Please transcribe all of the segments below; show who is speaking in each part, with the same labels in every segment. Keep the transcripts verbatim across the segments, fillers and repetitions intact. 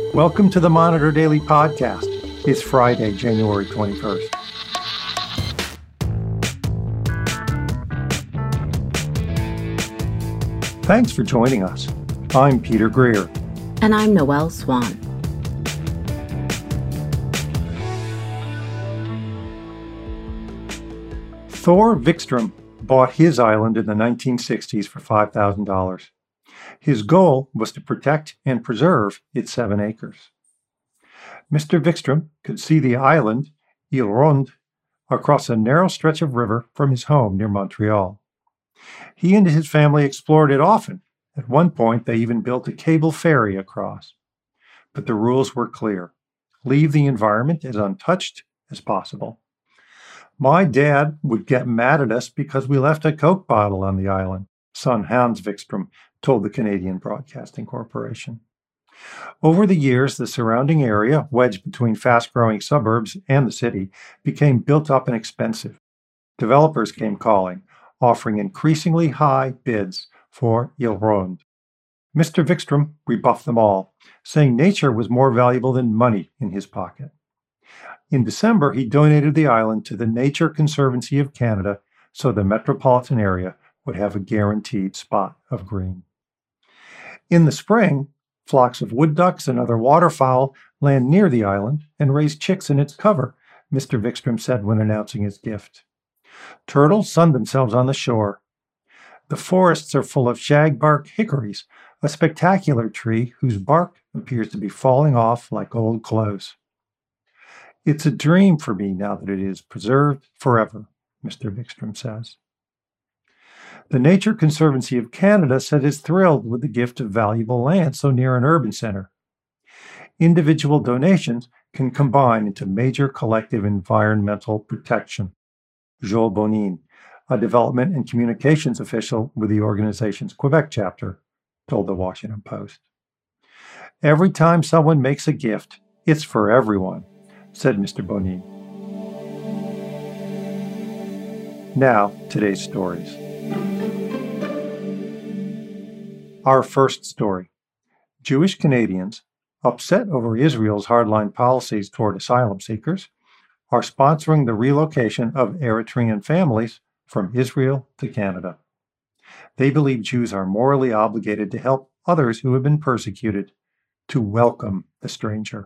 Speaker 1: Welcome to the Monitor Daily Podcast. It's Friday, January twenty-first. Thanks for joining us. I'm Peter Greer.
Speaker 2: And I'm Noelle Swan.
Speaker 1: Thor Vikstrom bought his island in the nineteen sixties for five thousand dollars. His goal was to protect and preserve its seven acres. Mister Vikstrom could see the island, Ile Ronde, across a narrow stretch of river from his home near Montreal. He and his family explored it often. At one point, they even built a cable ferry across. But the rules were clear. Leave the environment as untouched as possible. My dad would get mad at us because we left a Coke bottle on the island, son Hans Vikstrom told the Canadian Broadcasting Corporation. Over the years, the surrounding area, wedged between fast-growing suburbs and the city, became built up and expensive. Developers came calling, offering increasingly high bids for Ile Ronde. Mister Vikstrom rebuffed them all, saying nature was more valuable than money in his pocket. In December, he donated the island to the Nature Conservancy of Canada so the metropolitan area would have a guaranteed spot of green. In the spring, flocks of wood ducks and other waterfowl land near the island and raise chicks in its cover, Mister Vikstrom said when announcing his gift. Turtles sun themselves on the shore. The forests are full of shagbark hickories, a spectacular tree whose bark appears to be falling off like old clothes. It's a dream for me now that it is preserved forever, Mister Vikstrom says. The Nature Conservancy of Canada said it's thrilled with the gift of valuable land so near an urban center. Individual donations can combine into major collective environmental protection. Joel Bonin, a development and communications official with the organization's Quebec chapter, told the Washington Post. Every time someone makes a gift, it's for everyone, said Mister Bonin. Now, today's stories. Our first story. Jewish Canadians, upset over Israel's hardline policies toward asylum seekers, are sponsoring the relocation of Eritrean families from Israel to Canada. They believe Jews are morally obligated to help others who have been persecuted, to welcome the stranger.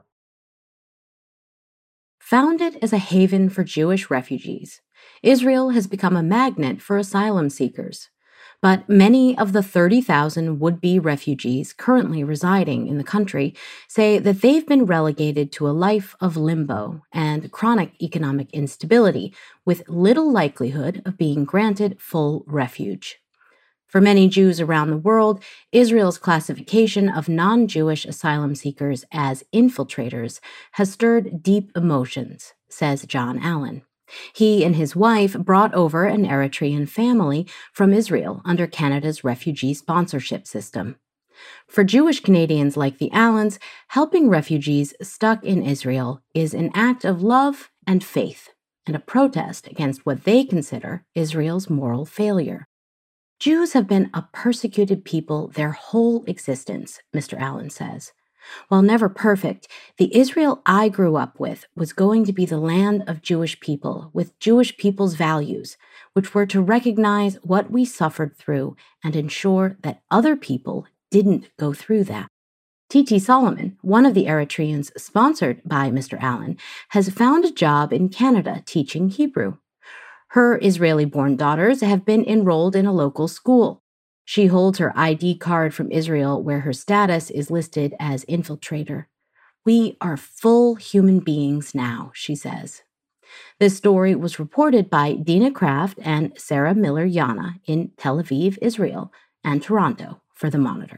Speaker 2: Founded as a haven for Jewish refugees, Israel has become a magnet for asylum seekers. But many of the thirty thousand would-be refugees currently residing in the country say that they've been relegated to a life of limbo and chronic economic instability, with little likelihood of being granted full refuge. For many Jews around the world, Israel's classification of non-Jewish asylum seekers as infiltrators has stirred deep emotions, says John Allen. He and his wife brought over an Eritrean family from Israel under Canada's refugee sponsorship system. For Jewish Canadians like the Allens, helping refugees stuck in Israel is an act of love and faith, and a protest against what they consider Israel's moral failure. Jews have been a persecuted people their whole existence, Mister Allen says. While never perfect, the Israel I grew up with was going to be the land of Jewish people with Jewish people's values, which were to recognize what we suffered through and ensure that other people didn't go through that. Titi Solomon, one of the Eritreans sponsored by Mister Allen, has found a job in Canada teaching Hebrew. Her Israeli-born daughters have been enrolled in a local school. She holds her I D card from Israel where her status is listed as infiltrator. We are full human beings now, she says. This story was reported by Dina Kraft and Sarah Miller-Yana in Tel Aviv, Israel, and Toronto for The Monitor.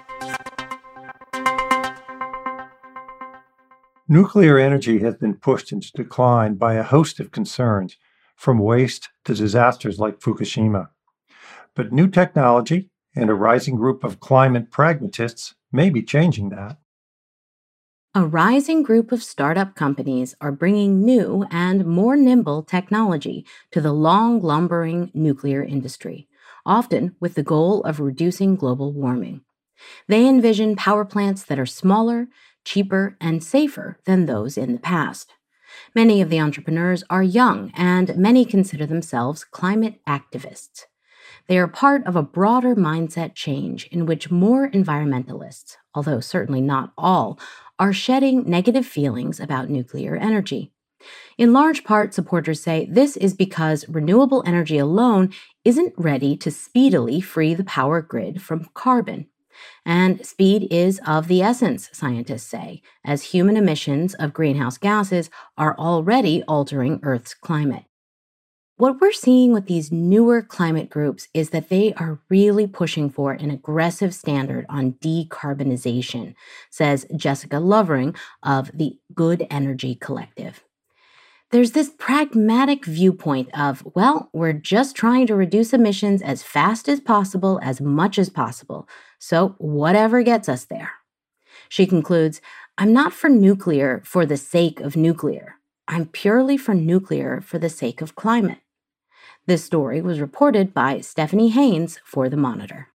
Speaker 1: Nuclear energy has been pushed into decline by a host of concerns, from waste to disasters like Fukushima. But new technology and a rising group of climate pragmatists may be changing that.
Speaker 2: A rising group of startup companies are bringing new and more nimble technology to the long lumbering nuclear industry, often with the goal of reducing global warming. They envision power plants that are smaller, cheaper, and safer than those in the past. Many of the entrepreneurs are young, and many consider themselves climate activists. They are part of a broader mindset change in which more environmentalists, although certainly not all, are shedding negative feelings about nuclear energy. In large part, supporters say this is because renewable energy alone isn't ready to speedily free the power grid from carbon. And speed is of the essence, scientists say, as human emissions of greenhouse gases are already altering Earth's climate. What we're seeing with these newer climate groups is that they are really pushing for an aggressive standard on decarbonization, says Jessica Lovering of the Good Energy Collective. There's this pragmatic viewpoint of, well, we're just trying to reduce emissions as fast as possible, as much as possible, so whatever gets us there. She concludes, I'm not for nuclear for the sake of nuclear. I'm purely for nuclear for the sake of climate. This story was reported by Stephanie Haynes for The Monitor.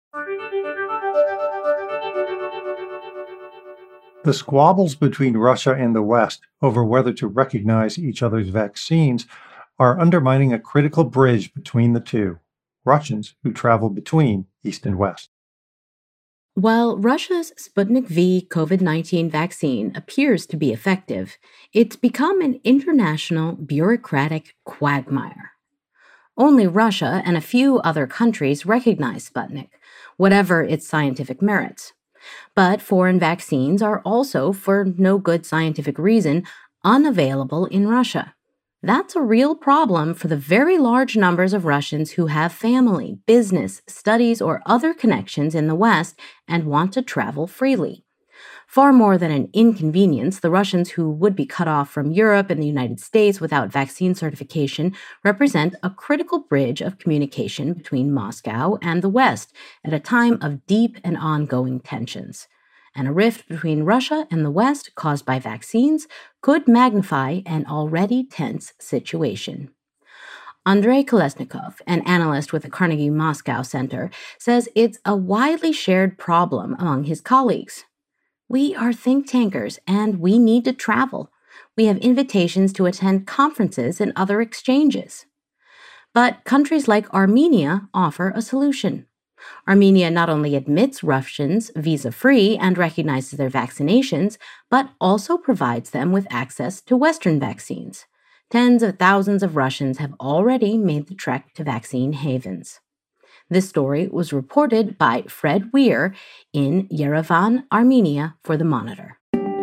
Speaker 1: The squabbles between Russia and the West over whether to recognize each other's vaccines are undermining a critical bridge between the two, Russians who travel between East and West.
Speaker 2: While Russia's Sputnik V COVID nineteen vaccine appears to be effective, it's become an international bureaucratic quagmire. Only Russia and a few other countries recognize Sputnik, whatever its scientific merits. But foreign vaccines are also, for no good scientific reason, unavailable in Russia. That's a real problem for the very large numbers of Russians who have family, business, studies, or other connections in the West and want to travel freely. Far more than an inconvenience, the Russians who would be cut off from Europe and the United States without vaccine certification represent a critical bridge of communication between Moscow and the West at a time of deep and ongoing tensions. And a rift between Russia and the West caused by vaccines could magnify an already tense situation. Andrei Kolesnikov, an analyst with the Carnegie Moscow Center, says it's a widely shared problem among his colleagues. We are think tankers, and we need to travel. We have invitations to attend conferences and other exchanges. But countries like Armenia offer a solution. Armenia not only admits Russians visa-free and recognizes their vaccinations, but also provides them with access to Western vaccines. Tens of thousands of Russians have already made the trek to vaccine havens. This story was reported by Fred Weir in Yerevan, Armenia, for The Monitor.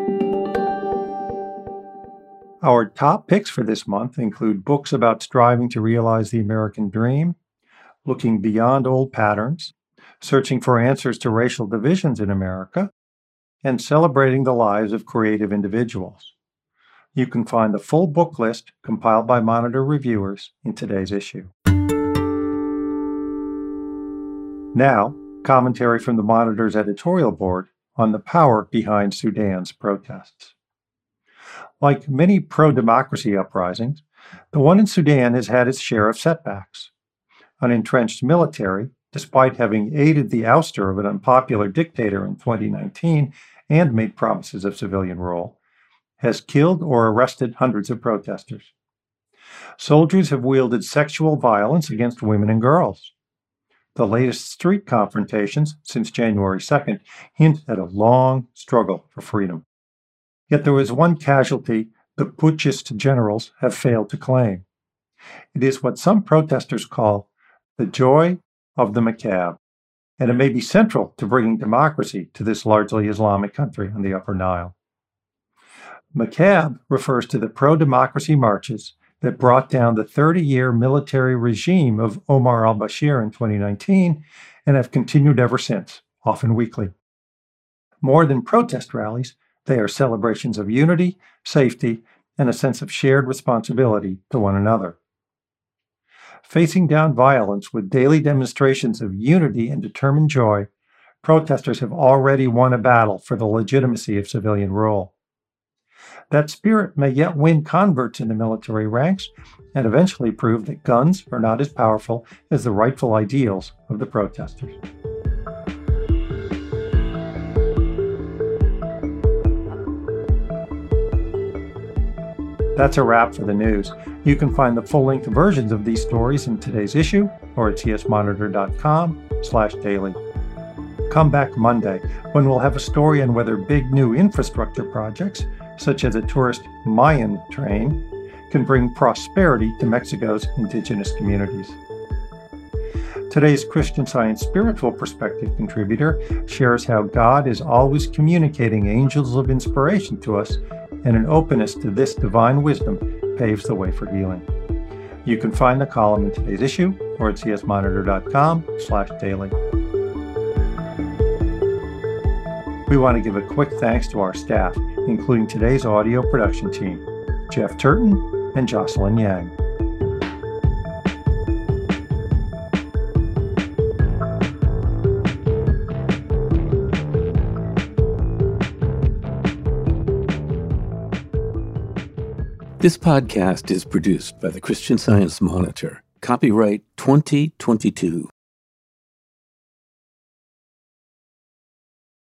Speaker 1: Our top picks for this month include books about striving to realize the American dream, looking beyond old patterns, searching for answers to racial divisions in America, and celebrating the lives of creative individuals. You can find the full book list compiled by Monitor reviewers in today's issue. Now, commentary from the Monitor's editorial board on the power behind Sudan's protests. Like many pro-democracy uprisings, the one in Sudan has had its share of setbacks. An entrenched military, despite having aided the ouster of an unpopular dictator in twenty nineteen and made promises of civilian rule, has killed or arrested hundreds of protesters. Soldiers have wielded sexual violence against women and girls. The latest street confrontations since January second hint at a long struggle for freedom. Yet there is one casualty the putschist generals have failed to claim. It is what some protesters call the joy of the macabre, and it may be central to bringing democracy to this largely Islamic country on the Upper Nile. Macabre refers to the pro-democracy marches that brought down the thirty-year military regime of Omar al-Bashir in twenty nineteen and have continued ever since, often weekly. More than protest rallies, they are celebrations of unity, safety, and a sense of shared responsibility to one another. Facing down violence with daily demonstrations of unity and determined joy, protesters have already won a battle for the legitimacy of civilian rule. That spirit may yet win converts in the military ranks and eventually prove that guns are not as powerful as the rightful ideals of the protesters. That's a wrap for the news. You can find the full-length versions of these stories in today's issue or at tsmonitor.com slash daily. Come back Monday when we'll have a story on whether big new infrastructure projects, such as a tourist Mayan train, can bring prosperity to Mexico's indigenous communities. Today's Christian Science Spiritual Perspective contributor shares how God is always communicating angels of inspiration to us, and an openness to this divine wisdom paves the way for healing. You can find the column in today's issue or at tsmonitor.com slash daily. We want to give a quick thanks to our staff, including today's audio production team, Jeff Turton and Jocelyn Yang.
Speaker 3: This podcast is produced by the Christian Science Monitor. Copyright twenty twenty-two.